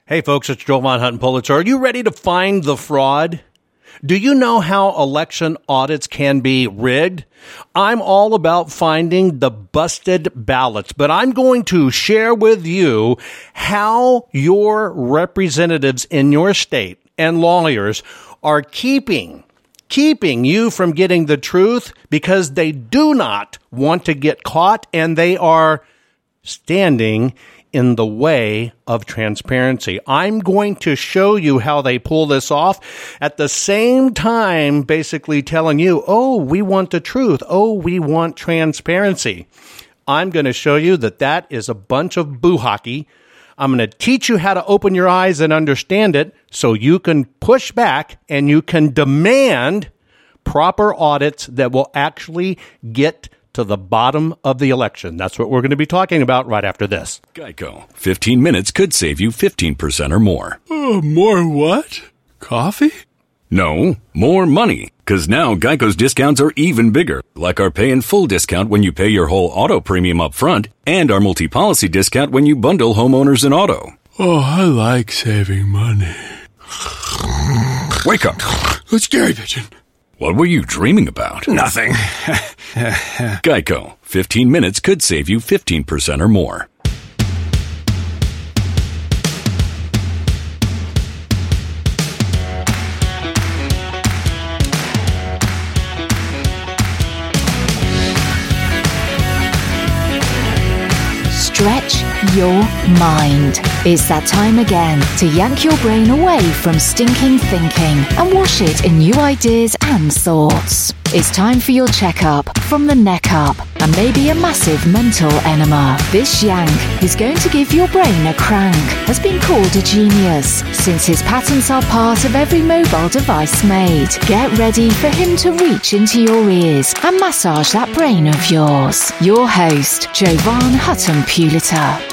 Hey folks, it's Jovan Hutton-Pulitzer. Are you ready to find the fraud? Do you know how election audits can be rigged? I'm all about finding the busted ballots, but I'm going to share with you how your representatives in your state and lawyers are keeping you from getting the truth because they do not want to get caught and they are standing in the way of transparency. I'm going to show you how they pull this off at the same time, basically telling you, oh, we want the truth. Oh, we want transparency. I'm going to show you that is a bunch of boo hockey. I'm going to teach you how to open your eyes and understand it so you can push back and you can demand proper audits that will actually get to the bottom of the election. That's what we're going to be talking about right after this. Geico. 15 minutes could save you 15% or more. More what? Coffee? No, more money. Because now Geico's discounts are even bigger. Like our pay in full discount when you pay your whole auto premium up front, and our multi-policy discount when you bundle homeowners and auto. Oh, I like saving money. Wake up. It's Gary Pigeon. What were you dreaming about? Nothing. Geico. 15 minutes could save you 15% or more. Stretch your mind. It's that time again to yank your brain away from stinking thinking and wash it in new ideas and thoughts. It's time for your checkup from the neck up and maybe a massive mental enema. This yank is going to give your brain a crank, has been called a genius since his patents are part of every mobile device made. Get ready for him to reach into your ears and massage that brain of yours. Your host, Jovan Hutton-Pulitzer.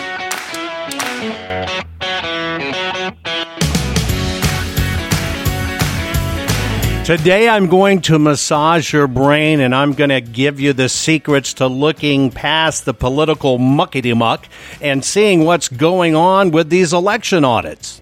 Today I'm going to massage your brain and I'm going to give you the secrets to looking past the political muckety-muck and seeing what's going on with these election audits.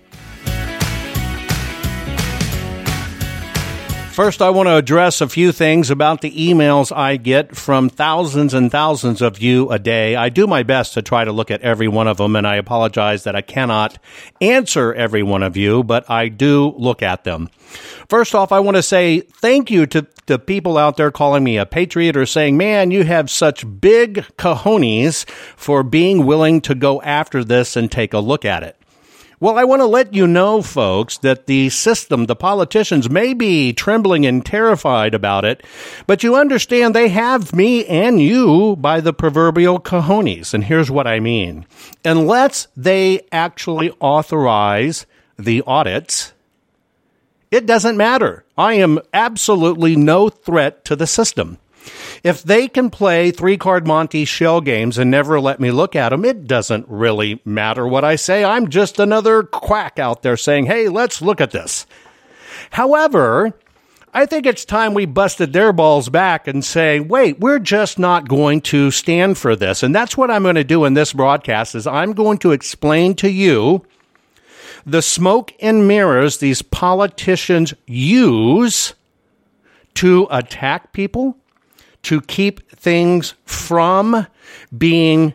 First, I want to address a few things about the emails I get from thousands and thousands of you a day. I do my best to try to look at every one of them, and I apologize that I cannot answer every one of you, but I do look at them. First off, I want to say thank you to the people out there calling me a patriot or saying, man, you have such big cojones for being willing to go after this and take a look at it. Well, I want to let you know, folks, that the system, the politicians may be trembling and terrified about it, but you understand they have me and you by the proverbial cojones. And here's what I mean. Unless they actually authorize the audits, it doesn't matter. I am absolutely no threat to the system. If they can play 3-card Monte shell games and never let me look at them, it doesn't really matter what I say. I'm just another quack out there saying, hey, let's look at this. However, I think it's time we busted their balls back and say, wait, we're just not going to stand for this. And that's what I'm going to do in this broadcast is I'm going to explain to you the smoke and mirrors these politicians use to attack people, to keep things from being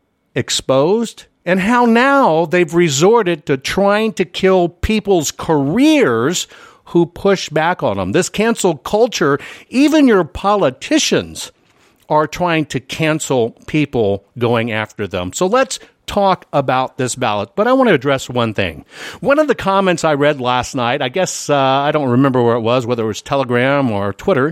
exposed, and how now they've resorted to trying to kill people's careers who push back on them. This cancel culture, even your politicians are trying to cancel people going after them. So let's talk about this ballot, but I want to address one thing. One of the comments I read last night, I guess I don't remember where it was, whether it was Telegram or Twitter,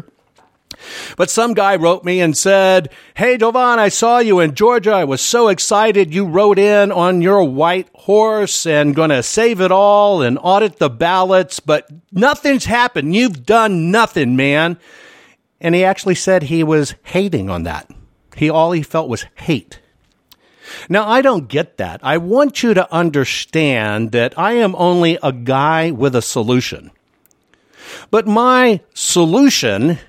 but some guy wrote me and said, hey, Jovan, I saw you in Georgia. I was so excited. You rode in on your white horse and going to save it all and audit the ballots, but nothing's happened. You've done nothing, man. And he actually said he was hating on that. All he felt was hate. Now, I don't get that. I want you to understand that I am only a guy with a solution. But my solution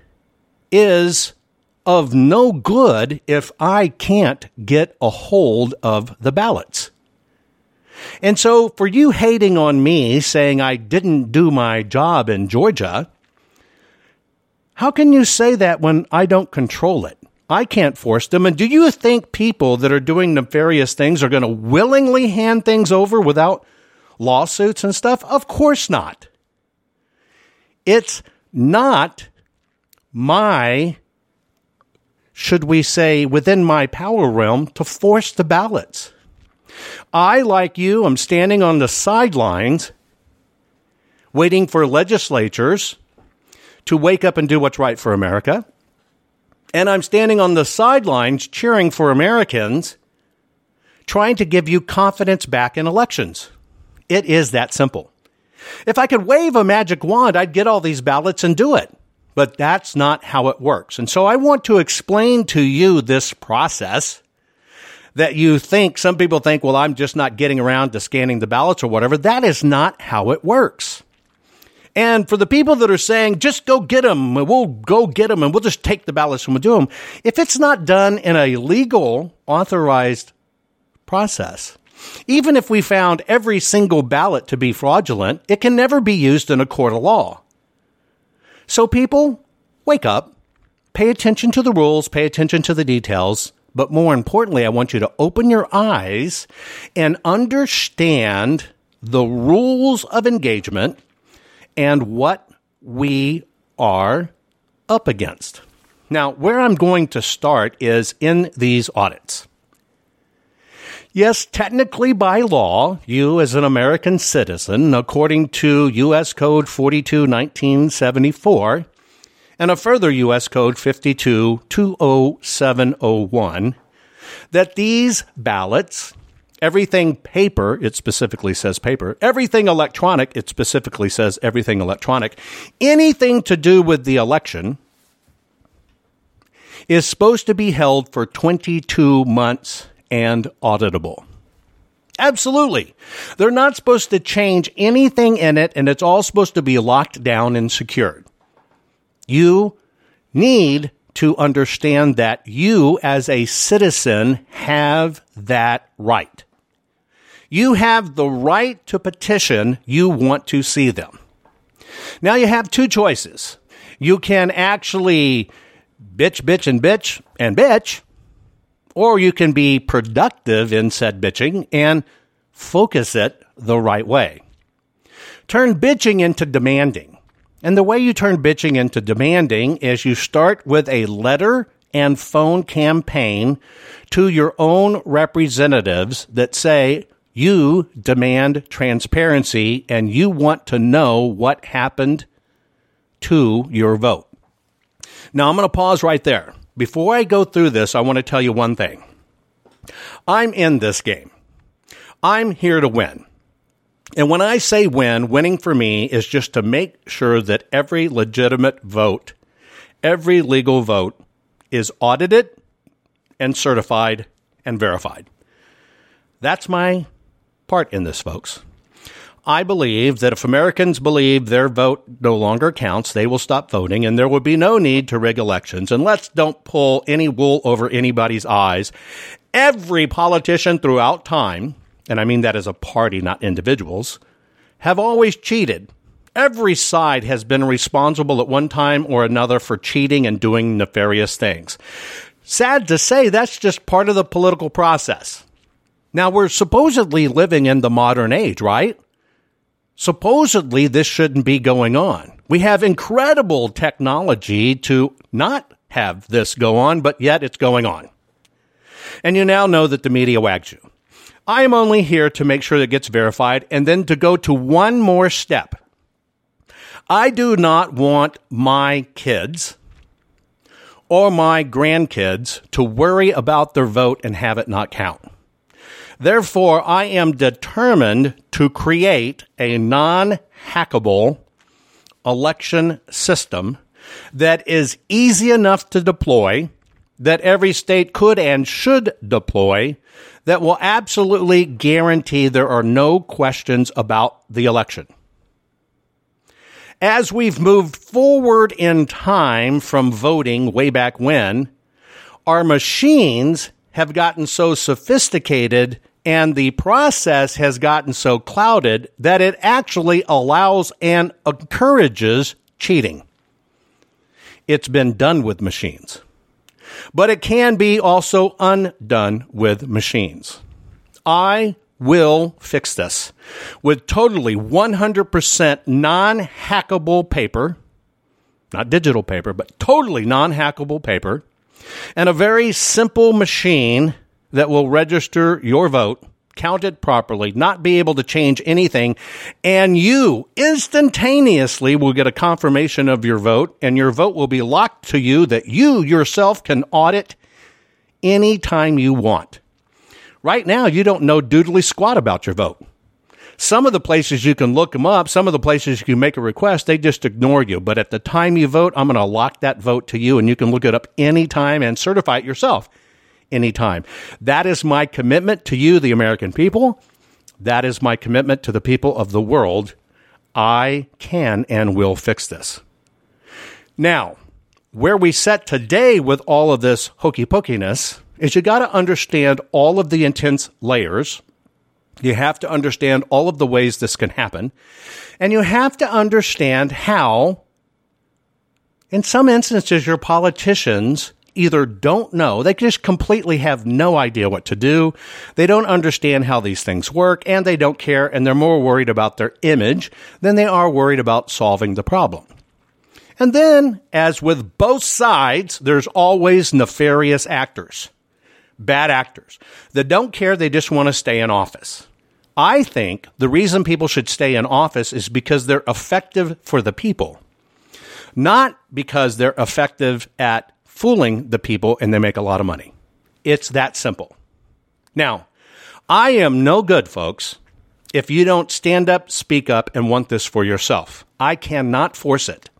is of no good if I can't get a hold of the ballots. And so for you hating on me, saying I didn't do my job in Georgia, how can you say that when I don't control it? I can't force them. And do you think people that are doing nefarious things are going to willingly hand things over without lawsuits and stuff? Of course not. It's not my, should we say, within my power realm to force the ballots. I, like you, am standing on the sidelines waiting for legislatures to wake up and do what's right for America. And I'm standing on the sidelines cheering for Americans, trying to give you confidence back in elections. It is that simple. If I could wave a magic wand, I'd get all these ballots and do it. But that's not how it works. And so I want to explain to you this process that you think, some people think, well, I'm just not getting around to scanning the ballots or whatever. That is not how it works. And for the people that are saying, just go get them, we'll go get them and we'll just take the ballots and we'll do them. If it's not done in a legal, authorized process, even if we found every single ballot to be fraudulent, it can never be used in a court of law. So people, wake up, pay attention to the rules, pay attention to the details. But more importantly, I want you to open your eyes and understand the rules of engagement and what we are up against. Now, where I'm going to start is in these audits. Yes, technically by law, you as an American citizen, according to U.S. Code 42-1974, and a further U.S. Code 52-20701, that these ballots, everything paper, it specifically says paper, everything electronic, it specifically says everything electronic, anything to do with the election is supposed to be held for 22 months and auditable. Absolutely. They're not supposed to change anything in it, and it's all supposed to be locked down and secured. You need to understand that you as a citizen have that right. You have the right to petition you want to see them. Now you have two choices. You can actually bitch, or you can be productive in said bitching and focus it the right way. Turn bitching into demanding. And the way you turn bitching into demanding is you start with a letter and phone campaign to your own representatives that say you demand transparency and you want to know what happened to your vote. Now, I'm going to pause right there. Before I go through this, I want to tell you one thing. I'm in this game. I'm here to win. And when I say win, winning for me is just to make sure that every legitimate vote, every legal vote is audited and certified and verified. That's my part in this, folks. I believe that if Americans believe their vote no longer counts, they will stop voting and there will be no need to rig elections. And let's don't pull any wool over anybody's eyes. Every politician throughout time, and I mean that as a party, not individuals, have always cheated. Every side has been responsible at one time or another for cheating and doing nefarious things. Sad to say, that's just part of the political process. Now, we're supposedly living in the modern age, right? Supposedly, this shouldn't be going on. We have incredible technology to not have this go on, but yet it's going on. And you now know that the media wags you. I am only here to make sure that it gets verified and then to go to one more step. I do not want my kids or my grandkids to worry about their vote and have it not count. Therefore, I am determined to create a non-hackable election system that is easy enough to deploy, that every state could and should deploy, that will absolutely guarantee there are no questions about the election. As we've moved forward in time from voting way back when, our machines have gotten so sophisticated And the process has gotten so clouded that it actually allows and encourages cheating. It's been done with machines. But it can be also undone with machines. I will fix this with totally 100% non-hackable paper, not digital paper, but totally non-hackable paper, and a very simple machine that will register your vote, count it properly, not be able to change anything, and you instantaneously will get a confirmation of your vote, and your vote will be locked to you that you yourself can audit anytime you want. Right now, you don't know doodly squat about your vote. Some of the places you can look them up, some of the places you can make a request, they just ignore you. But at the time you vote, I'm going to lock that vote to you, and you can look it up anytime and certify it yourself anytime. That is my commitment to you, the American people. That is my commitment to the people of the world. I can and will fix this. Now, where we set today with all of this hokey pokiness is you got to understand all of the intense layers. You have to understand all of the ways this can happen. And you have to understand how, in some instances, your politicians either don't know, they just completely have no idea what to do, they don't understand how these things work, and they don't care, and they're more worried about their image than they are worried about solving the problem. And then, as with both sides, there's always nefarious actors, bad actors, that don't care, they just want to stay in office. I think the reason people should stay in office is because they're effective for the people, not because they're effective at fooling the people and they make a lot of money. It's that simple. Now, I am no good, folks, if you don't stand up, speak up, and want this for yourself. I cannot force it.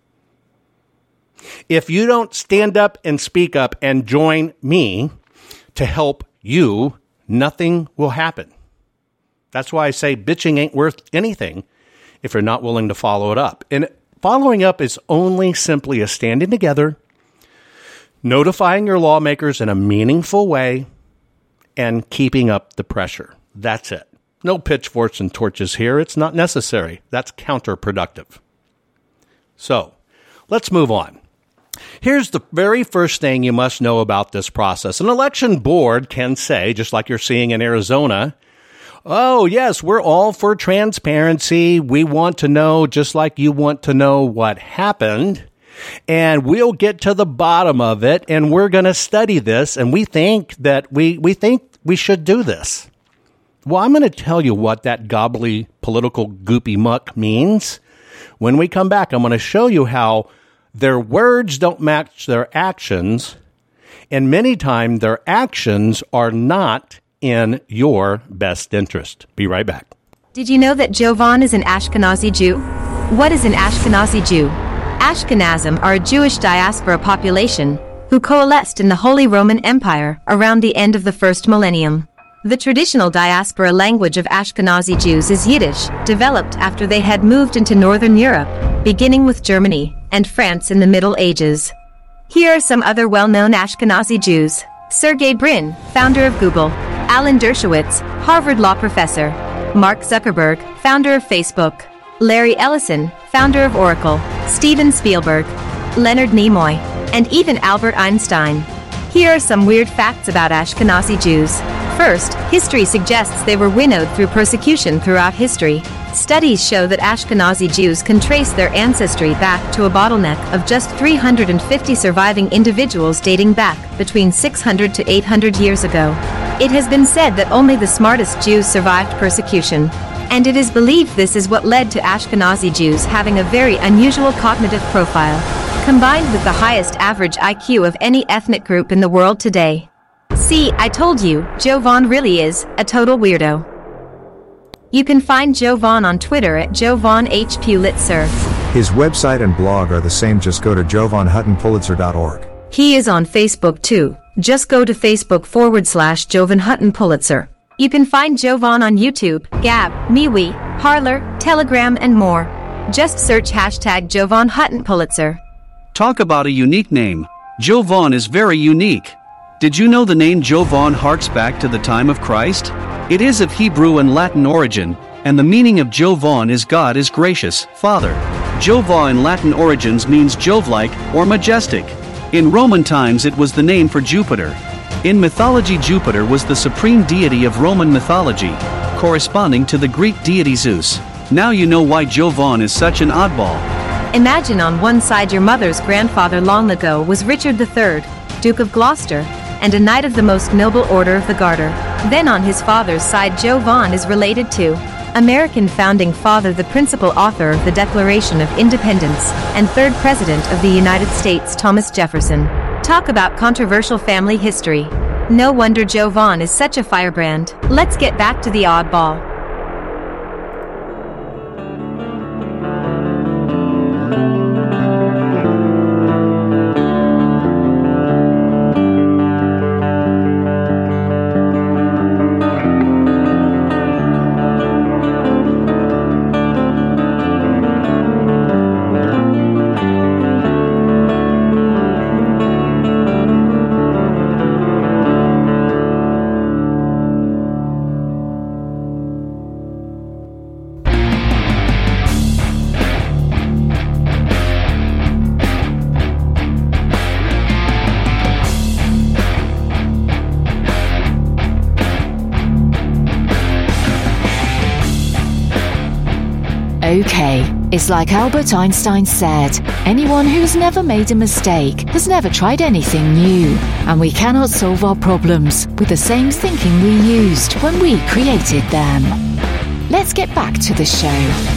If you don't stand up and speak up and join me to help you, nothing will happen. That's why I say bitching ain't worth anything if you're not willing to follow it up. And following up is only simply a standing together, notifying your lawmakers in a meaningful way, and keeping up the pressure. That's it. No pitchforks and torches here. It's not necessary. That's counterproductive. So, let's move on. Here's the very first thing you must know about this process. An election board can say, just like you're seeing in Arizona, oh, yes, we're all for transparency. We want to know, just like you want to know what happened. And we'll get to the bottom of it, and we're going to study this, and we think that we think we should do this. Well, I'm going to tell you what that gobbly political goopy muck means. When we come back, I'm going to show you how their words don't match their actions, and many times their actions are not in your best interest. Be right back. Did you know that Jovan is an Ashkenazi Jew? What is an Ashkenazi Jew? Ashkenazim are a Jewish diaspora population who coalesced in the Holy Roman Empire around the end of the first millennium. The traditional diaspora language of Ashkenazi Jews is Yiddish, developed after they had moved into Northern Europe, beginning with Germany and France in the Middle Ages. Here are some other well-known Ashkenazi Jews. Sergey Brin, founder of Google. Alan Dershowitz, Harvard Law professor. Mark Zuckerberg, founder of Facebook. Larry Ellison, founder of Oracle. Steven Spielberg, Leonard Nimoy, and even Albert Einstein. Here are some weird facts about Ashkenazi Jews. First, history suggests they were winnowed through persecution throughout history. Studies show that Ashkenazi Jews can trace their ancestry back to a bottleneck of just 350 surviving individuals dating back between 600 to 800 years ago. It has been said that only the smartest Jews survived persecution, and it is believed this is what led to Ashkenazi Jews having a very unusual cognitive profile, combined with the highest average IQ of any ethnic group in the world today. See, I told you, Jovan really is a total weirdo. You can find Jovan on Twitter at JovanHPulitzer. His website and blog are the same. Just go to JovanHuttonPulitzer.org. He is on Facebook too. Just go to Facebook.com/Jovan Hutton Pulitzer. You can find Jovan on YouTube, Gab, MeWe, Parler, Telegram, and more. Just search #Jovan Hutton Pulitzer. Talk about a unique name. Jovan is very unique. Did you know the name Jovan harks back to the time of Christ? It is of Hebrew and Latin origin, and the meaning of Jovan is God is gracious, Father. Jova in Latin origins means Jove-like or majestic. In Roman times it was the name for Jupiter. In mythology, Jupiter was the supreme deity of Roman mythology, corresponding to the Greek deity Zeus. Now you know why Jovan is such an oddball. Imagine on one side your mother's grandfather long ago was Richard III, Duke of Gloucester, and a knight of the most noble order of the Garter. Then on his father's side, Jovan is related to American founding father, the principal author of the Declaration of Independence, and third President of the United States, Thomas Jefferson. Talk about controversial family history. No wonder Jovan is such a firebrand. Let's get back to the oddball. Okay, it's like Albert Einstein said, anyone who's never made a mistake has never tried anything new, and we cannot solve our problems with the same thinking we used when we created them. Let's get back to the show.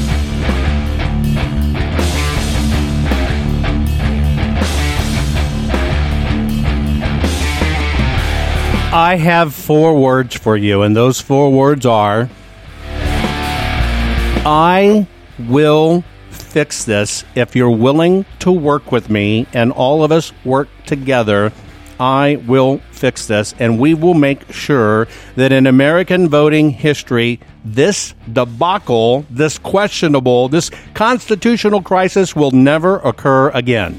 I have 4 words for you, and those 4 words are, I will fix this. If you're willing to work with me and all of us work together, I will fix this, and we will make sure that in American voting history, this debacle, this questionable, this constitutional crisis will never occur again.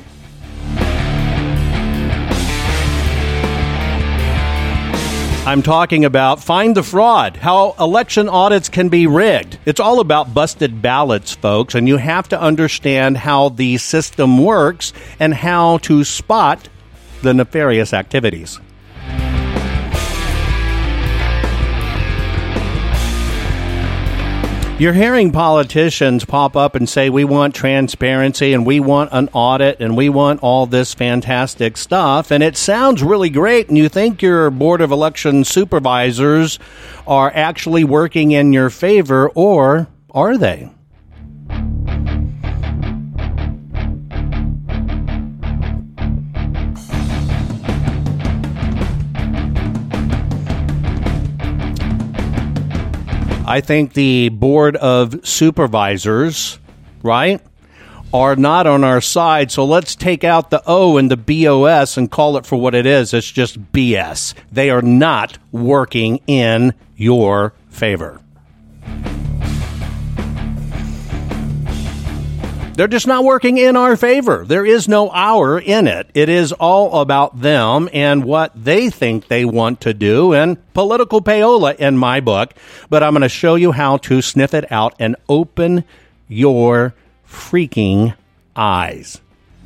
I'm talking about Find the Fraud, how election audits can be rigged. It's all about busted ballots, folks, and you have to understand how the system works and how to spot the nefarious activities. You're hearing politicians pop up and say, we want transparency and we want an audit and we want all this fantastic stuff. And it sounds really great. And you think your Board of Election Supervisors are actually working in your favor, or are they? I think the Board of Supervisors, right, are not on our side. So let's take out the O and the BOS and call it for what it is. It's just BS. They are not working in your favor. They're just not working in our favor. There is no our in it. It is all about them and what they think they want to do, and political payola in my book. But I'm going to show you how to sniff it out and open your freaking eyes.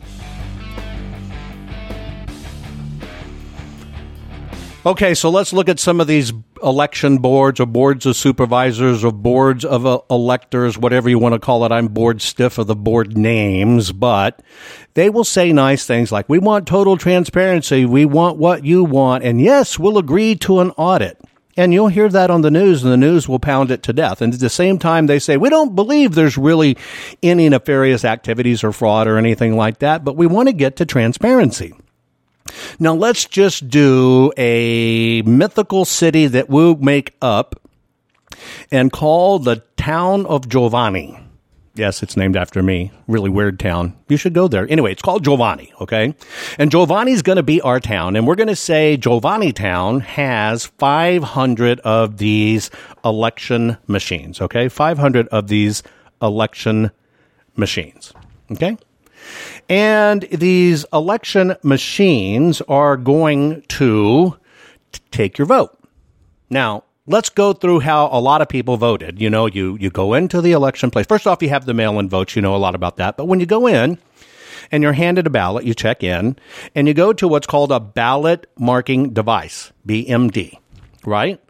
Okay, so let's look at some of these election boards or boards of supervisors or boards of electors, whatever you want to call it. I'm bored stiff of the board names, but they will say nice things like, we want total transparency, we want what you want, and yes, we'll agree to an audit. And you'll hear that on the news, and the news will pound it to death. And at the same time, they say, we don't believe there's really any nefarious activities or fraud or anything like that, but we want to get to transparency. Now, let's just do a mythical city that we'll make up and call the town of Giovanni. Yes, it's named after me. Really weird town. You should go there. Anyway, it's called Giovanni, okay? And Giovanni's going to be our town. And we're going to say Giovanni Town has 500 of these election machines, okay? 500 of these election machines, okay? And these election machines are going to take your vote. Now, let's go through how a lot of people voted. You know, you go into the election place. First off, you have the mail-in votes. You know a lot about that. But when you go in and you're handed a ballot, you check in, and you go to what's called a ballot marking device, BMD, right?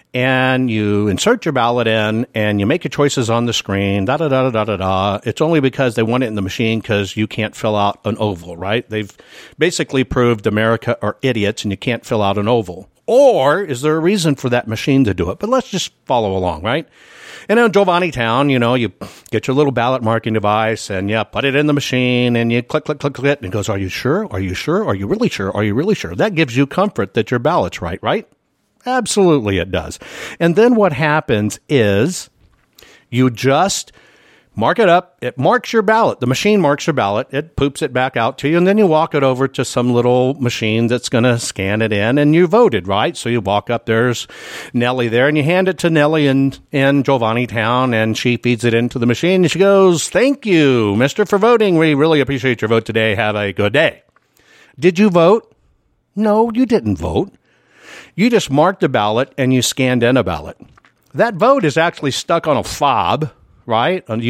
And you insert your ballot in, and you make your choices on the screen, da-da-da-da-da-da. It's only because they want it in the machine because you can't fill out an oval, right? They've basically proved America are idiots and you can't fill out an oval. Or is there a reason for that machine to do it? But let's just follow along, right? And in Giovanni Town, you know, you get your little ballot marking device and you put it in the machine and you click, click, click, click, and it goes, are you sure? Are you sure? Are you really sure? Are you really sure? That gives you comfort that your ballot's right, right? Absolutely it does. And then what happens is you just mark it up. It marks your ballot. The machine marks your ballot. It poops it back out to you. And then you walk it over to some little machine that's going to scan it in. And you voted, right? So you walk up. There's Nellie there. And you hand it to Nellie in Giovanni Town. And she feeds it into the machine. And she goes, thank you, mister, for voting. We really appreciate your vote today. Have a good day. Did you vote? No, you didn't vote. You just marked a ballot and you scanned in a ballot. That vote is actually stuck on a fob, right, on a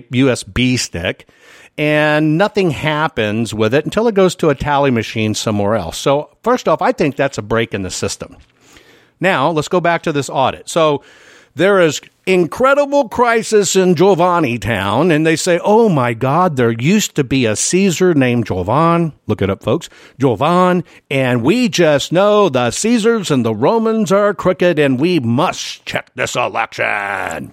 USB stick, and nothing happens with it until it goes to a tally machine somewhere else. So first off, I think that's a break in the system. Now, let's go back to this audit. So there is incredible crisis in Giovanni Town, and they say, oh my God, there used to be a Caesar named Jovan. Look it up, folks. Jovan, and we just know the Caesars and the Romans are crooked, and we must check this election.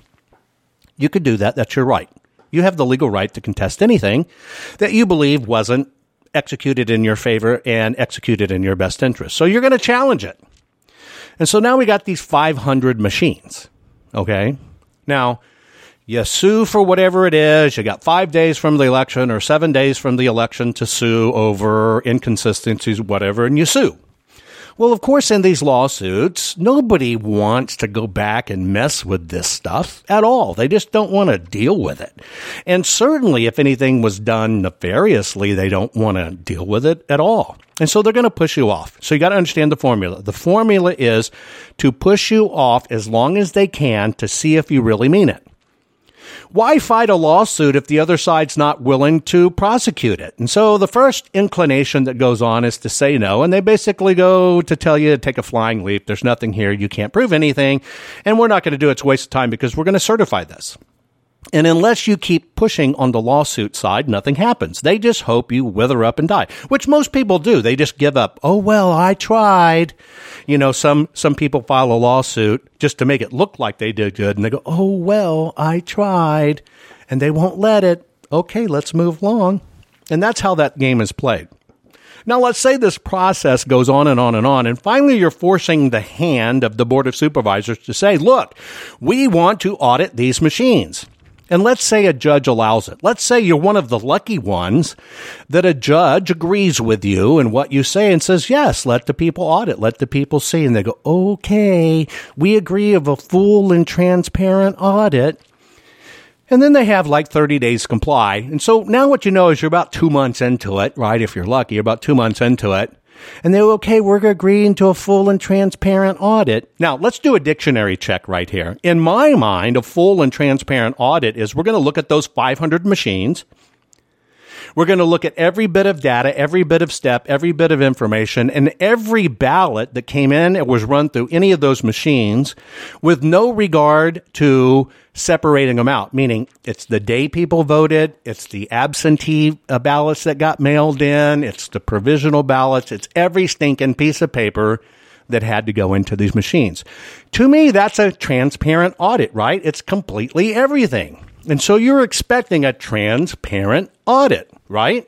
You could do that. That's your right. You have the legal right to contest anything that you believe wasn't executed in your favor and executed in your best interest. So you're going to challenge it. And so now we got these 500 machines. Okay. Now, you sue for whatever it is. You got 5 days from the election or 7 days from the election to sue over inconsistencies, whatever, and you sue. Well, of course, in these lawsuits, nobody wants to go back and mess with this stuff at all. They just don't want to deal with it. And certainly, if anything was done nefariously, they don't want to deal with it at all. And so they're going to push you off. So you got to understand the formula. The formula is to push you off as long as they can to see if you really mean it. Why fight a lawsuit if the other side's not willing to prosecute it? And so the first inclination that goes on is to say no. And they basically go to tell you to take a flying leap. There's nothing here. You can't prove anything. And we're not going to do it. It's a waste of time because we're going to certify this. And unless you keep pushing on the lawsuit side, nothing happens. They just hope you wither up and die, which most people do. They just give up. Oh, well, I tried. You know, some people file a lawsuit just to make it look like they did good. And they go, oh, well, I tried. And they won't let it. Okay, let's move along. And that's how that game is played. Now, let's say this process goes on and on and on, and finally you're forcing the hand of the Board of Supervisors to say, look, we want to audit these machines. And let's say a judge allows it. Let's say you're one of the lucky ones that a judge agrees with you and what you say and says, yes, let the people audit, let the people see. And they go, okay, we agree of a full and transparent audit. And then they have like 30 days to comply. And so now what you know is you're about 2 months into it, right? If you're lucky, you're about 2 months into it. And they're okay, we're agreeing to a full and transparent audit. Now, let's do a dictionary check right here. In my mind, a full and transparent audit is we're going to look at those 500 machines. We're going to look at every bit of data, every bit of step, every bit of information, and every ballot that came in and was run through any of those machines with no regard to separating them out, meaning it's the day people voted, it's the absentee ballots that got mailed in, it's the provisional ballots, it's every stinking piece of paper that had to go into these machines. To me, that's a transparent audit, right? It's completely everything. And so you're expecting a transparent audit, right?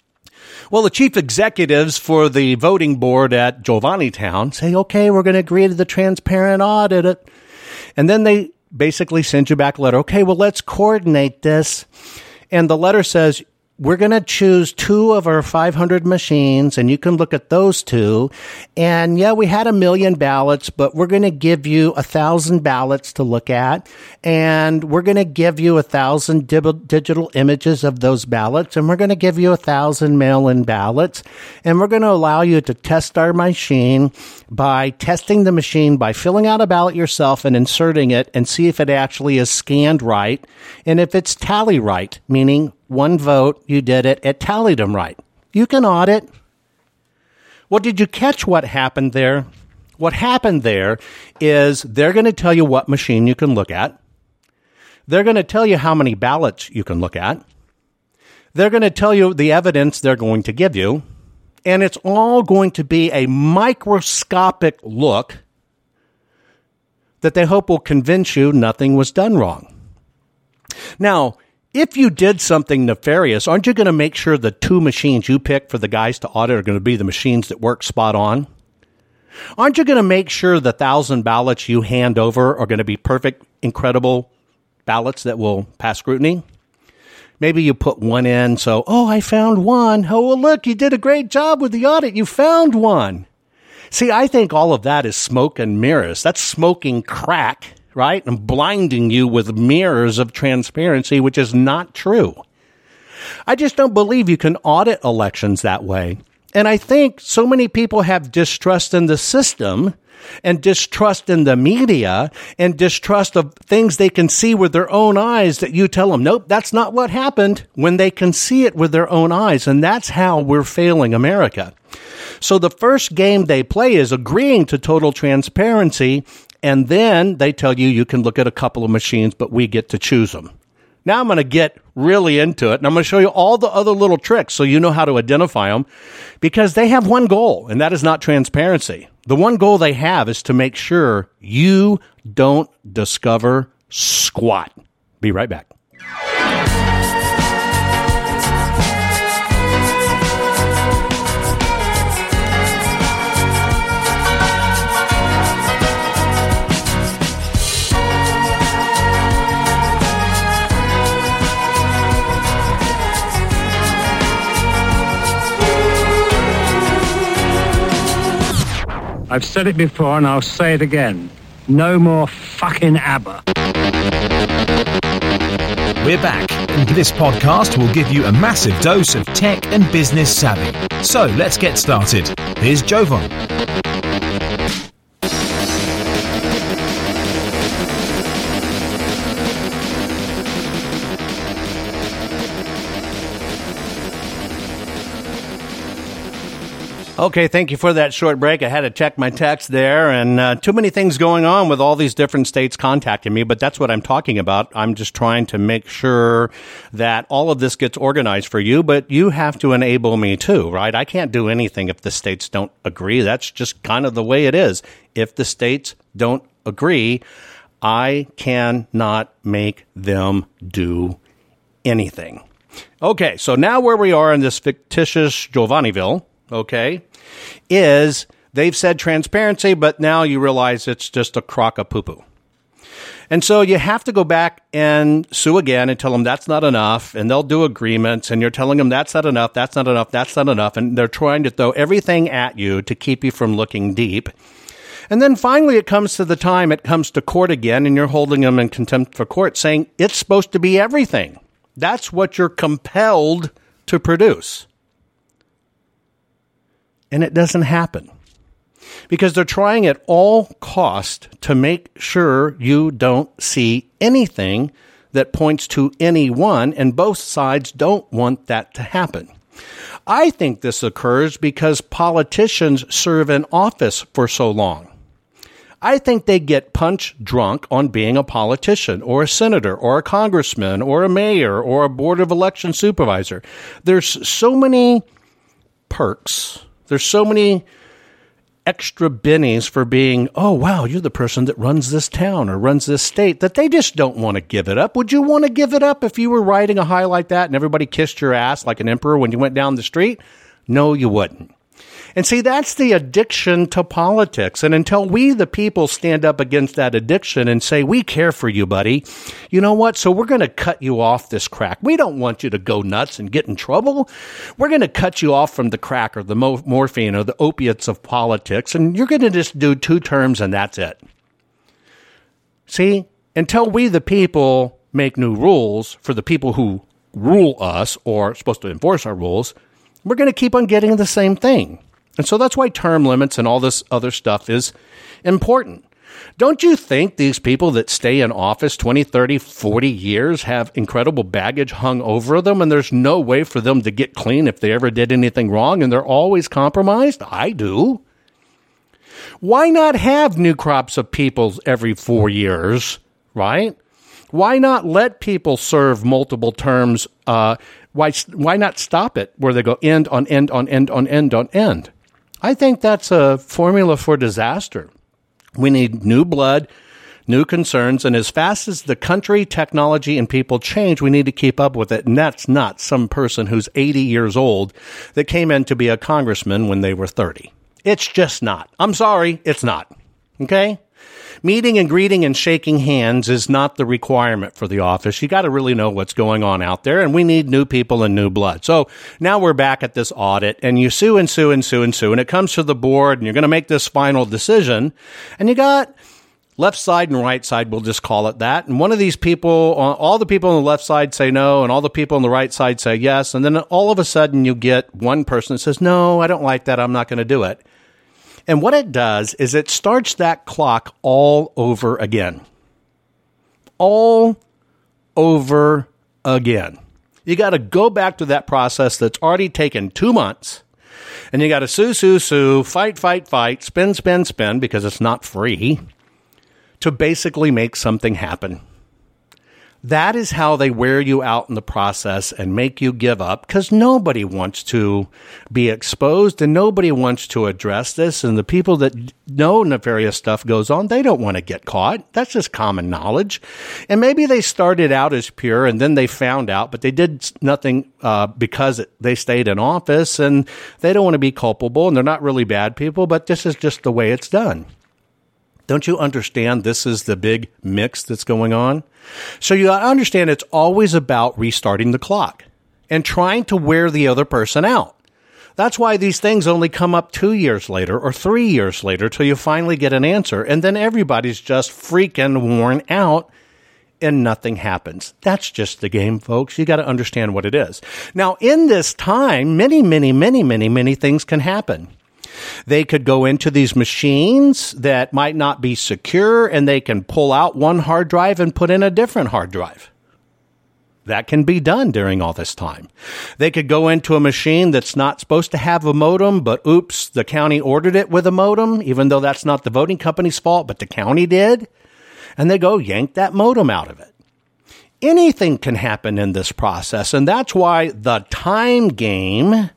Well, the chief executives for the voting board at Giovanni Town say, okay, we're going to agree to the transparent audit. And then they basically send you back a letter. Okay, well, let's coordinate this. And the letter says, we're going to choose 2 of our 500 machines, and you can look at those 2. And yeah, we had 1 million ballots, but we're going to give you 1,000 ballots to look at. And we're going to give you 1,000 digital images of those ballots. And we're going to give you 1,000 mail-in ballots. And we're going to allow you to test our machine by testing the machine by filling out a ballot yourself and inserting it and see if it actually is scanned right. And if it's tally right, meaning 1 vote, you did it, it tallied them right. You can audit. Well, did you catch what happened there? What happened there is they're going to tell you what machine you can look at. They're going to tell you how many ballots you can look at. They're going to tell you the evidence they're going to give you. And it's all going to be a microscopic look that they hope will convince you nothing was done wrong. Now, if you did something nefarious, aren't you going to make sure the 2 machines you pick for the guys to audit are going to be the machines that work spot on? Aren't you going to make sure the 1,000 ballots you hand over are going to be perfect, incredible ballots that will pass scrutiny? Maybe you put 1 in, so, I found 1. Oh, well, look, you did a great job with the audit. You found 1. See, I think all of that is smoke and mirrors. That's smoking crack, right? And blinding you with mirrors of transparency, which is not true. I just don't believe you can audit elections that way. And I think so many people have distrust in the system and distrust in the media and distrust of things they can see with their own eyes that you tell them, nope, that's not what happened, when they can see it with their own eyes. And that's how we're failing America. So the first game they play is agreeing to total transparency. And then they tell you you can look at a couple of machines, but we get to choose them. Now I'm going to get really into it, and I'm going to show you all the other little tricks so you know how to identify them, because they have one goal, and that is not transparency. The one goal they have is to make sure you don't discover squat. Be right back. I've said it before and I'll say it again. No more fucking ABBA. We're back, and this podcast will give you a massive dose of tech and business savvy. So let's get started. Here's Jovan. Okay, thank you for that short break. I had to check my text there, and too many things going on with all these different states contacting me, but that's what I'm talking about. I'm just trying to make sure that all of this gets organized for you, but you have to enable me too, right? I can't do anything if the states don't agree. That's just kind of the way it is. If the states don't agree, I cannot make them do anything. Okay, so now where we are in this fictitious Giovannyville, okay, is they've said transparency, but now you realize it's just a crock of poo-poo. And so you have to go back and sue again and tell them that's not enough, and they'll do agreements, and you're telling them that's not enough, that's not enough, that's not enough, and they're trying to throw everything at you to keep you from looking deep. And then finally it comes to the time it comes to court again, and you're holding them in contempt for court, saying it's supposed to be everything. That's what you're compelled to produce. And it doesn't happen because they're trying at all cost to make sure you don't see anything that points to anyone, and both sides don't want that to happen. I think this occurs because politicians serve in office for so long. I think they get punch drunk on being a politician or a senator or a congressman or a mayor or a board of election supervisor. There's so many perks. There's so many extra bennies for being, oh, wow, you're the person that runs this town or runs this state, that they just don't want to give it up. Would you want to give it up if you were riding a high like that and everybody kissed your ass like an emperor when you went down the street? No, you wouldn't. And see, that's the addiction to politics. And until we, the people, stand up against that addiction and say, we care for you, buddy, you know what? So we're going to cut you off this crack. We don't want you to go nuts and get in trouble. We're going to cut you off from the crack or the morphine or the opiates of politics. And you're going to just do 2 terms and that's it. See, until we, the people, make new rules for the people who rule us or are supposed to enforce our rules, we're going to keep on getting the same thing. And so that's why term limits and all this other stuff is important. Don't you think these people that stay in office 20, 30, 40 years have incredible baggage hung over them and there's no way for them to get clean if they ever did anything wrong and they're always compromised? I do. Why not have new crops of people every 4 years, right? Why not let people serve multiple terms? Why not stop it where they go end on end on end on end on end? I think that's a formula for disaster. We need new blood, new concerns, and as fast as the country, technology, and people change, we need to keep up with it. And that's not some person who's 80 years old that came in to be a congressman when they were 30. It's just not. I'm sorry, it's not. Okay? Meeting and greeting and shaking hands is not the requirement for the office. You got to really know what's going on out there, and we need new people and new blood. So now we're back at this audit, and you sue and sue and sue and sue, and it comes to the board, and you're going to make this final decision, and you got left side and right side, we'll just call it that. And one of these people, all the people on the left side say no, and all the people on the right side say yes, and then all of a sudden you get one person that says, no, I don't like that, I'm not going to do it. And what it does is it starts that clock all over again. All over again. You got to go back to that process that's already taken 2 months. And you got to sue, fight, spin, because it's not free, to basically make something happen. That is how they wear you out in the process and make you give up, because nobody wants to be exposed and nobody wants to address this. And the people that know nefarious stuff goes on, they don't want to get caught. That's just common knowledge. And maybe they started out as pure and then they found out, but they did nothing because they stayed in office and they don't want to be culpable and they're not really bad people, but this is just the way it's done. Don't you understand this is the big mix that's going on? So you understand it's always about restarting the clock and trying to wear the other person out. That's why these things only come up 2 years later or 3 years later till you finally get an answer. And then everybody's just freaking worn out and nothing happens. That's just the game, folks. You got to understand what it is. Now, in this time, many things can happen. They could go into these machines that might not be secure and they can pull out one hard drive and put in a different hard drive. That can be done during all this time. They could go into a machine that's not supposed to have a modem, but oops, the county ordered it with a modem, even though that's not the voting company's fault, but the county did. And they go yank that modem out of it. Anything can happen in this process. And that's why the time game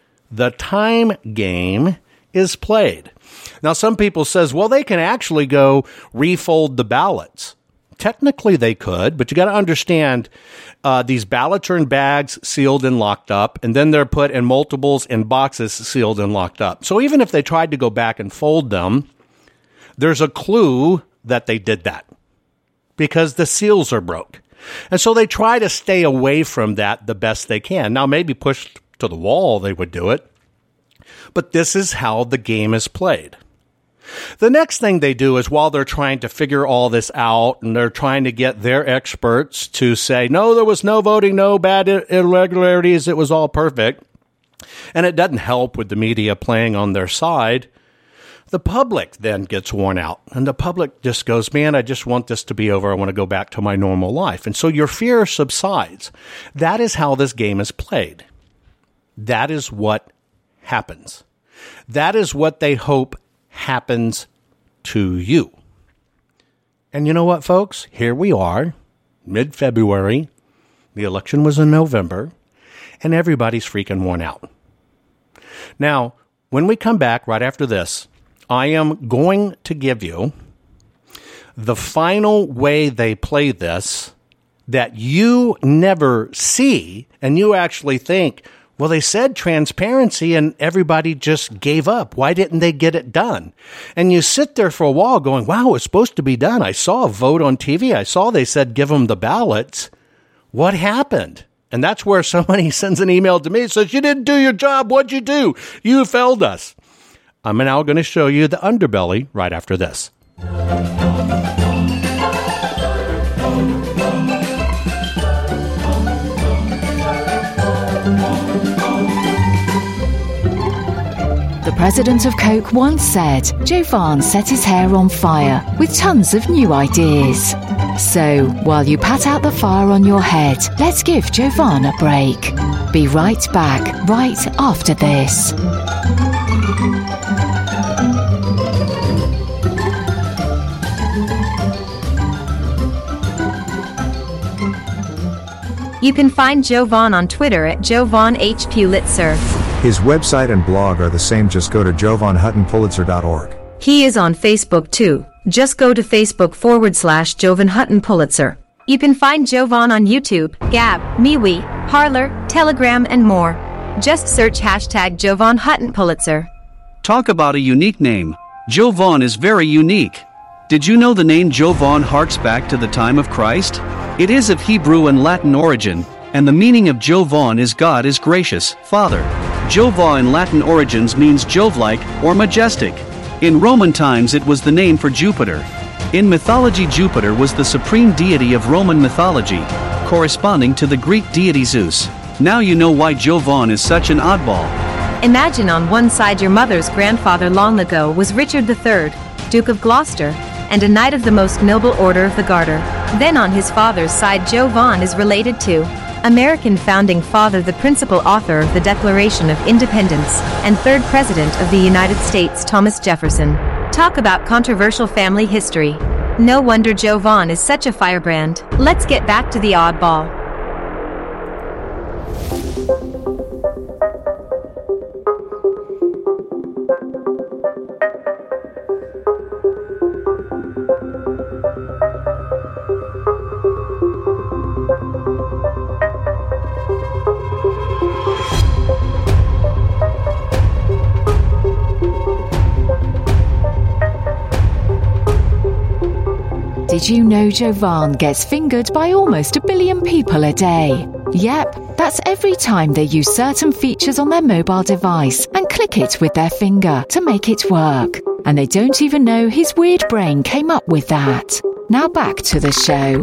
is played. Now, some people says, well, they can actually go refold the ballots. Technically, they could, but you got to understand these ballots are in bags, sealed and locked up, and then they're put in multiples in boxes, sealed and locked up. So even if they tried to go back and fold them, there's a clue that they did that because the seals are broke. And so they try to stay away from that the best they can. Now, maybe pushed to the wall, they would do it. But this is how the game is played. The next thing they do is while they're trying to figure all this out and they're trying to get their experts to say, no, there was no voting, no bad irregularities, it was all perfect. And it doesn't help with the media playing on their side. The public then gets worn out. And the public just goes, man, I just want this to be over. I want to go back to my normal life. And so your fear subsides. That is how this game is played. That is what happens. That is what they hope happens to you. And you know what, folks? Here we are, mid-February. The election was in November, and everybody's freaking worn out. Now, when we come back right after this, I am going to give you the final way they play this that you never see, and you actually think, Well, they said transparency and everybody just gave up. Why didn't they get it done? And you sit there for a while going, wow, it's supposed to be done. I saw a vote on TV. I saw they said give them the ballots. What happened? And that's where somebody sends an email to me and says, you didn't do your job. What'd you do? You failed us. I'm now going to show you the underbelly right after this. The president of Coke once said Jovan set his hair on fire with tons of new ideas. So, while you pat out the fire on your head, let's give Jovan a break. Be right back, right after this. You can find Jovan on Twitter at Jovan H. Pulitzer. His website and blog are the same. Just go to jovanhuttonpulitzer.org. He is on Facebook too. Just go to Facebook.com/Jovan Hutton Pulitzer. You can find Jovan on YouTube, Gab, MeWe, Parler, Telegram, and more. Just search #Jovan Hutton Pulitzer. Talk about a unique name. Jovan is very unique. Did you know the name Jovan harks back to the time of Christ? It is of Hebrew and Latin origin, and the meaning of Jovan is God is gracious, Father. Jova in Latin origins means Jove-like or majestic. In Roman times it was the name for Jupiter. In mythology, Jupiter was the supreme deity of Roman mythology, corresponding to the Greek deity Zeus. Now you know why Jovan is such an oddball. Imagine on one side your mother's grandfather long ago was Richard III, Duke of Gloucester, and a knight of the most noble order of the Garter. Then on his father's side Jovan is related to American founding father, the principal author of the Declaration of Independence, and third President of the United States, Thomas Jefferson. Talk about controversial family history. No wonder Jovan is such a firebrand. Let's get back to the oddball. Did you know Jovan gets fingered by almost 1 billion people a day? Yep, that's every time they use certain features on their mobile device and click it with their finger to make it work. And they don't even know his weird brain came up with that. Now back to the show.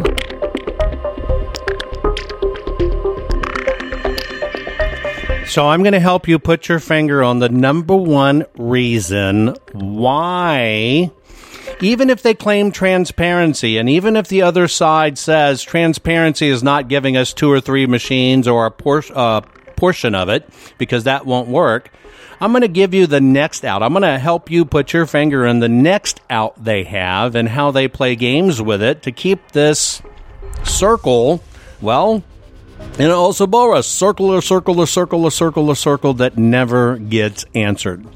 So I'm going to help you put your finger on the number one reason why, even if they claim transparency, and even if the other side says transparency is not giving us 2 or 3 machines or a portion of it, because that won't work, I'm going to give you the next out. I'm going to help you put your finger in the next out they have and how they play games with it to keep this circle, well, in Osabora, circle that never gets answered.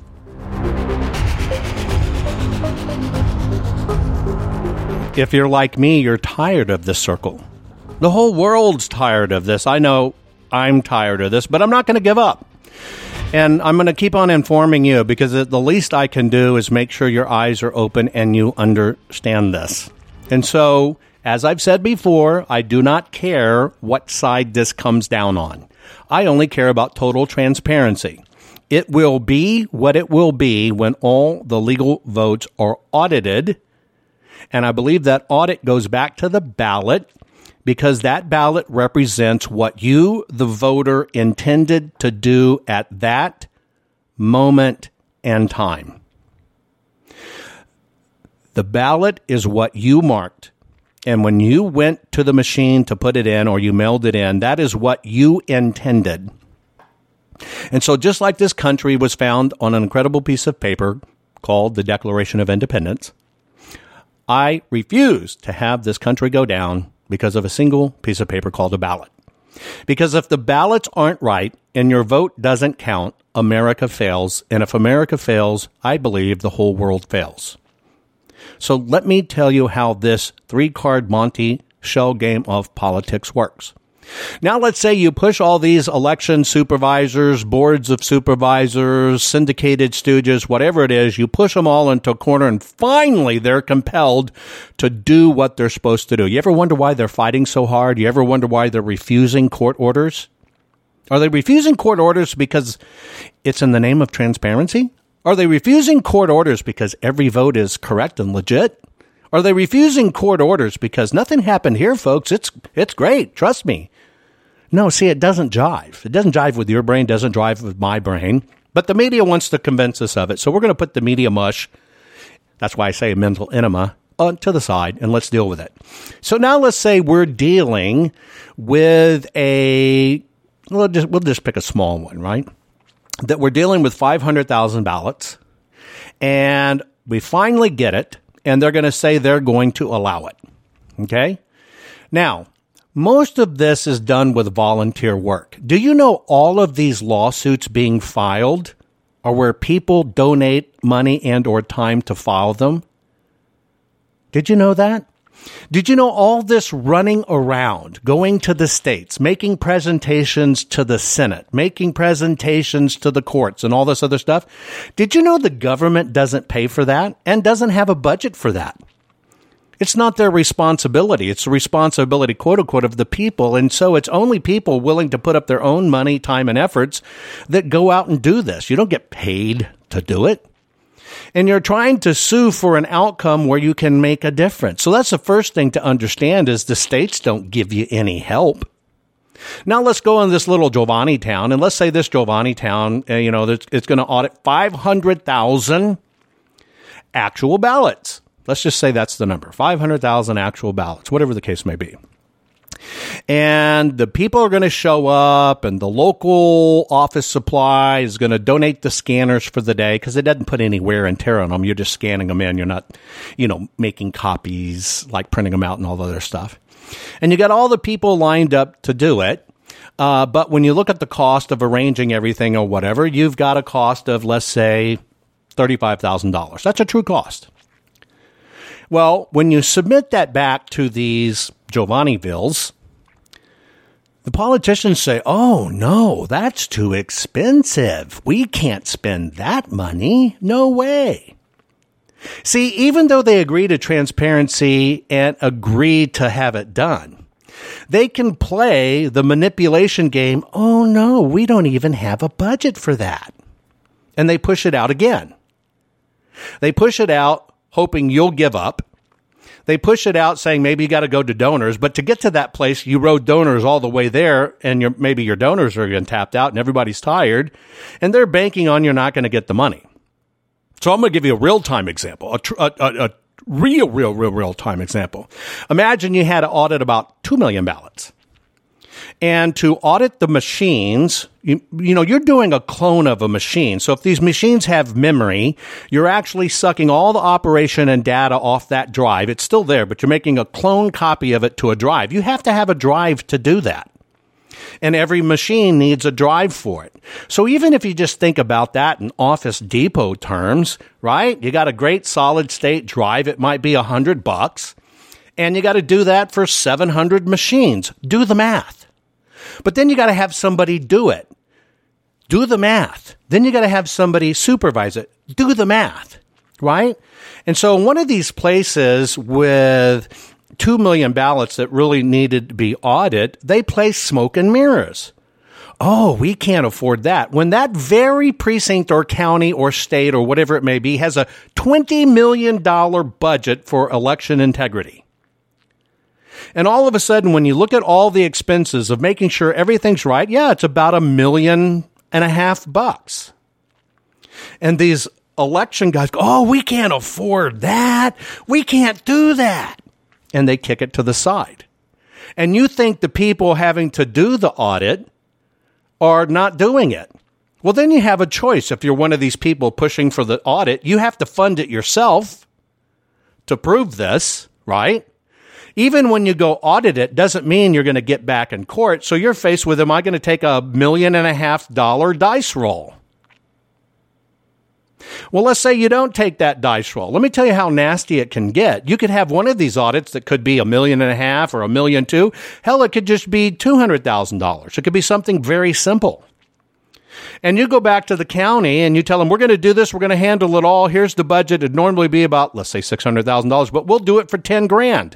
If you're like me, you're tired of this circle. The whole world's tired of this. I know I'm tired of this, but I'm not going to give up. And I'm going to keep on informing you, because the least I can do is make sure your eyes are open and you understand this. And so, as I've said before, I do not care what side this comes down on. I only care about total transparency. It will be what it will be when all the legal votes are audited. And I believe that audit goes back to the ballot, because that ballot represents what you, the voter, intended to do at that moment and time. The ballot is what you marked. And when you went to the machine to put it in, or you mailed it in, that is what you intended. And so just like this country was found on an incredible piece of paper called the Declaration of Independence, I refuse to have this country go down because of a single piece of paper called a ballot. Because if the ballots aren't right and your vote doesn't count, America fails. And if America fails, I believe the whole world fails. So let me tell you how this 3-card Monty shell game of politics works. Now, let's say you push all these election supervisors, boards of supervisors, syndicated stooges, whatever it is, you push them all into a corner, and finally they're compelled to do what they're supposed to do. You ever wonder why they're fighting so hard? You ever wonder why they're refusing court orders? Are they refusing court orders because it's in the name of transparency? Are they refusing court orders because every vote is correct and legit? Are they refusing court orders because nothing happened here, folks? It's great. Trust me. No, see, it doesn't jive. It doesn't jive with your brain, doesn't jive with my brain. But the media wants to convince us of it. So we're going to put the media mush, that's why I say a mental enema, to the side, and let's deal with it. So now let's say we're dealing with we'll just pick a small one, right? That we're dealing with 500,000 ballots, and we finally get it. And they're going to say they're going to allow it. Okay? Now, most of this is done with volunteer work. Do you know all of these lawsuits being filed are where people donate money and or time to file them? Did you know that? Did you know all this running around, going to the states, making presentations to the Senate, making presentations to the courts and all this other stuff? Did you know the government doesn't pay for that and doesn't have a budget for that? It's not their responsibility. It's the responsibility, quote unquote, of the people. And so it's only people willing to put up their own money, time, and efforts that go out and do this. You don't get paid to do it. And you're trying to sue for an outcome where you can make a difference. So that's the first thing to understand is the states don't give you any help. Now let's go in this little Giovanni town, and let's say this Giovanni town, it's going to audit 500,000 actual ballots. Let's just say that's the number, 500,000 actual ballots, whatever the case may be. And the people are going to show up, and the local office supply is going to donate the scanners for the day because it doesn't put any wear and tear on them. You're just scanning them in. You're not, making copies, like printing them out and all the other stuff. And you got all the people lined up to do it. But when you look at the cost of arranging everything or whatever, you've got a cost of, let's say, $35,000. That's a true cost. Well, when you submit that back to these Giovannivilles, the politicians say, oh, no, that's too expensive. We can't spend that money. No way. See, even though they agree to transparency and agree to have it done, they can play the manipulation game. Oh, no, we don't even have a budget for that. And they push it out again. They push it out hoping you'll give up. They push it out saying maybe you got to go to donors, but to get to that place, you rode donors all the way there, and maybe your donors are getting tapped out and everybody's tired, and they're banking on you're not going to get the money. So I'm going to give you a real-time example, a real-time example. Imagine you had to audit about 2 million ballots. And to audit the machines, you're doing a clone of a machine. So if these machines have memory, you're actually sucking all the operation and data off that drive. It's still there, but you're making a clone copy of it to a drive. You have to have a drive to do that. And every machine needs a drive for it. So even if you just think about that in Office Depot terms, right? You got a great solid state drive. It might be $100, and you got to do that for 700 machines. Do the math. But then you got to have somebody do it. Do the math. Then you got to have somebody supervise it. Do the math, right? And so one of these places with 2 million ballots that really needed to be audited, they play smoke and mirrors. Oh, we can't afford that. When that very precinct or county or state or whatever it may be has a $20 million budget for election integrity. And all of a sudden, when you look at all the expenses of making sure everything's right, yeah, it's about $1.5 million. And these election guys go, oh, we can't afford that. We can't do that. And they kick it to the side. And you think the people having to do the audit are not doing it. Well, then you have a choice. If you're one of these people pushing for the audit, you have to fund it yourself to prove this, right? Even when you go audit it, doesn't mean you're going to get back in court. So you're faced with, am I going to take $1.5 million dice roll? Well, let's say you don't take that dice roll. Let me tell you how nasty it can get. You could have one of these audits that could be $1.5 million or $1.2 million. Hell, it could just be $200,000. It could be something very simple. And you go back to the county and you tell them, we're going to do this. We're going to handle it all. Here's the budget. It'd normally be about, let's say $600,000, but we'll do it for $10,000.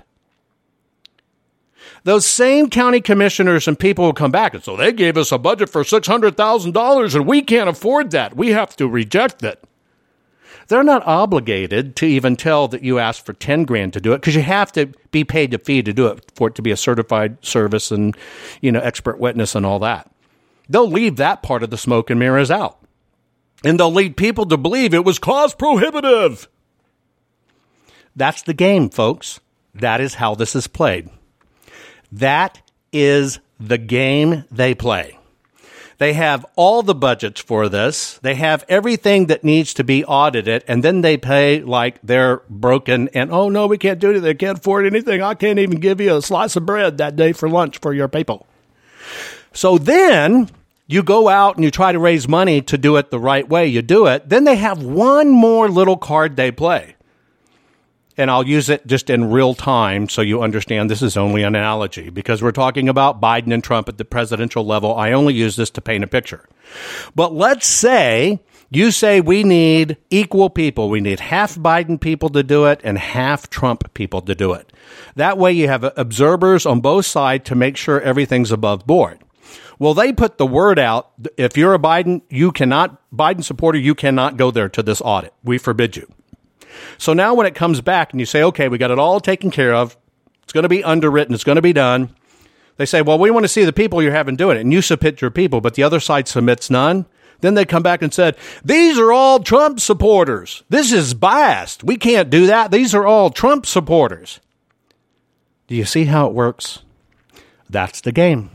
Those same county commissioners and people will come back and so they gave us a budget for $600,000 and we can't afford that. We have to reject it. They're not obligated to even tell that you asked for $10,000 to do it because you have to be paid a fee to do it for it to be a certified service and, expert witness and all that. They'll leave that part of the smoke and mirrors out. And they'll lead people to believe it was cost prohibitive. That's the game, folks. That is how this is played. That is the game they play. They have all the budgets for this. They have everything that needs to be audited, and then they pay like they're broken and, oh, no, we can't do it. They can't afford anything. I can't even give you a slice of bread that day for lunch for your people. So then you go out and you try to raise money to do it the right way. You do it. Then they have one more little card they play. And I'll use it just in real time so you understand this is only an analogy because we're talking about Biden and Trump at the presidential level. I only use this to paint a picture. But let's say you say we need equal people. We need half Biden people to do it and half Trump people to do it. That way you have observers on both sides to make sure everything's above board. Well, they put the word out. If you're a Biden supporter, you cannot go there to this audit. We forbid you. So now when it comes back and you say, okay, we got it all taken care of, it's going to be underwritten, it's going to be done. They say, well, we want to see the people you're having doing it. And you submit your people, but the other side submits none. Then they come back and said, these are all Trump supporters. This is biased. We can't do that. These are all Trump supporters. Do you see how it works? That's the game.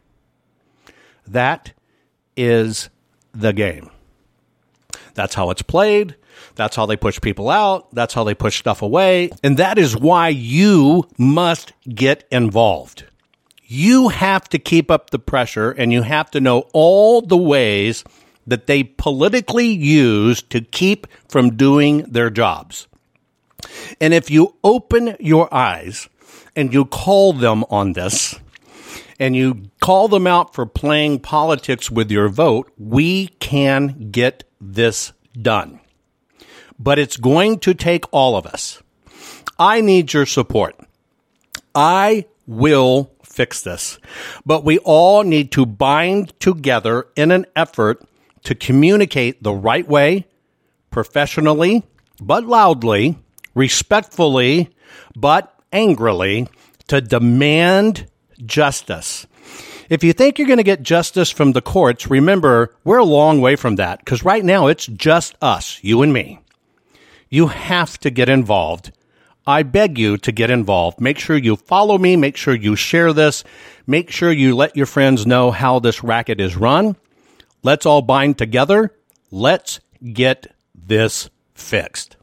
That is the game. That's how it's played. That's how they push people out. That's how they push stuff away. And that is why you must get involved. You have to keep up the pressure and you have to know all the ways that they politically use to keep from doing their jobs. And if you open your eyes and you call them on this and you call them out for playing politics with your vote, we can get this done. But it's going to take all of us. I need your support. I will fix this. But we all need to bind together in an effort to communicate the right way, professionally, but loudly, respectfully, but angrily, to demand justice. If you think you're going to get justice from the courts, remember, we're a long way from that, because right now it's just us, you and me. You have to get involved. I beg you to get involved. Make sure you follow me. Make sure you share this. Make sure you let your friends know how this racket is run. Let's all bind together. Let's get this fixed.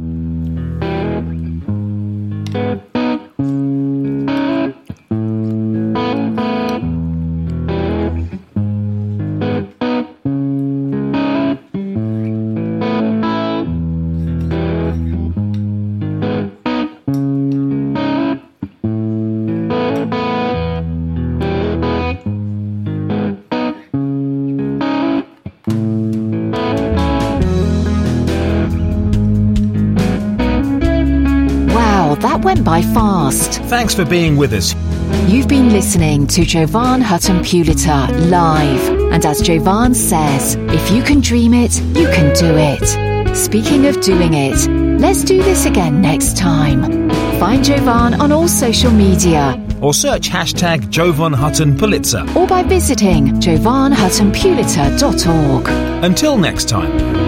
That went by fast. Thanks for being with us. You've been listening to Jovan Hutton Puliter live. And as Jovan says, if you can dream it, you can do it. Speaking of doing it, let's do this again next time. Find Jovan on all social media. Or search hashtag Jovan Hutton Pulitzer. Or by visiting jovanhuttonpuliter.org. Until next time.